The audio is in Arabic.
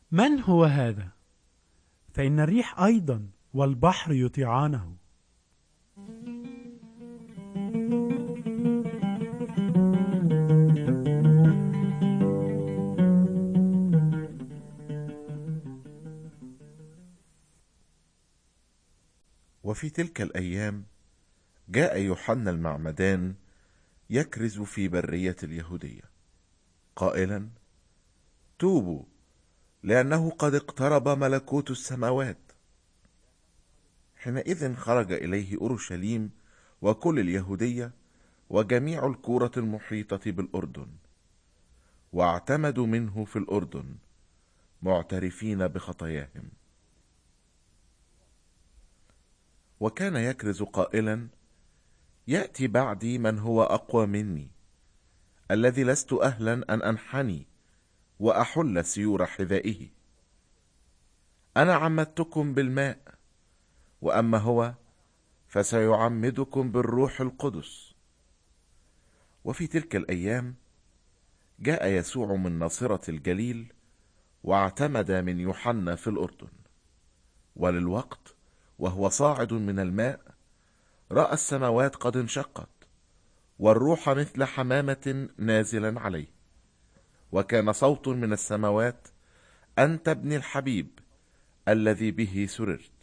من هو هذا؟ فإن الريح أيضا والبحر يطيعانه. وفي تلك الأيام جاء يوحنا المعمدان يكرز في برية اليهودية قائلا: توبوا، لأنه قد اقترب ملكوت السماوات. حينئذ خرج إليه أورشليم وكل اليهودية وجميع الكورة المحيطة بالأردن، واعتمدوا منه في الأردن معترفين بخطاياهم. وكان يكرز قائلا: يأتي بعدي من هو أقوى مني، الذي لست أهلا أن أنحني وأحل سيور حذائه. أنا عمدتكم بالماء، وأما هو فسيعمدكم بالروح القدس. وفي تلك الأيام جاء يسوع من ناصرة الجليل واعتمد من يوحنا في الأردن. وللوقت وهو صاعد من الماء رأى السماوات قد انشقت، والروح مثل حمامة نازلا عليه، وكان صوت من السماوات: أنت ابني الحبيب الذي به سررت.